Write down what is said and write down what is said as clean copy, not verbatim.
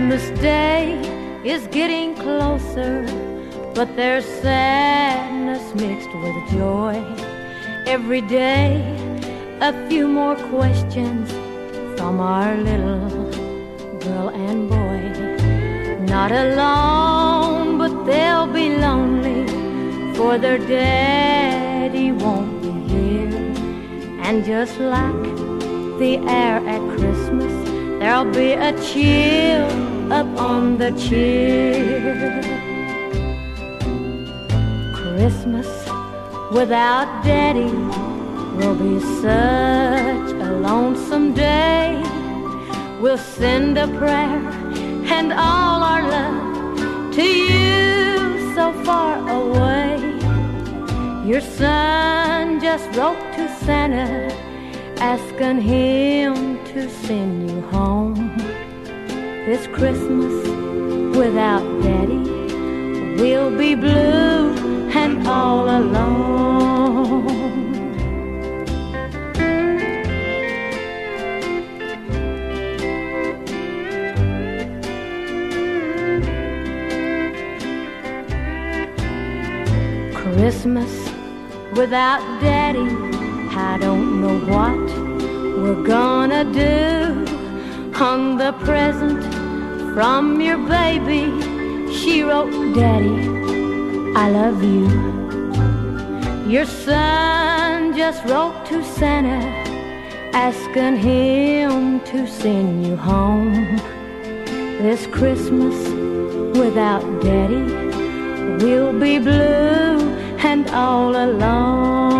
Christmas Day is getting closer, but there's sadness mixed with joy. Every day, a few more questions from our little girl and boy. Not alone, but they'll be lonely, for their daddy won't be here. And just like the air at Christmas, there'll be a chill up on the cheer. Christmas without Daddy will be such a lonesome day. We'll send a prayer and all our love to you so far away. Your son just wrote to Santa, asking him to send you home. This Christmas without Daddy, we'll be blue and all alone. Christmas without Daddy, I don't know what we're gonna do. On the present from your baby, she wrote, Daddy, I love you. Your son just wrote to Santa, asking him to send you home. This Christmas without Daddy, we'll be blue and all alone.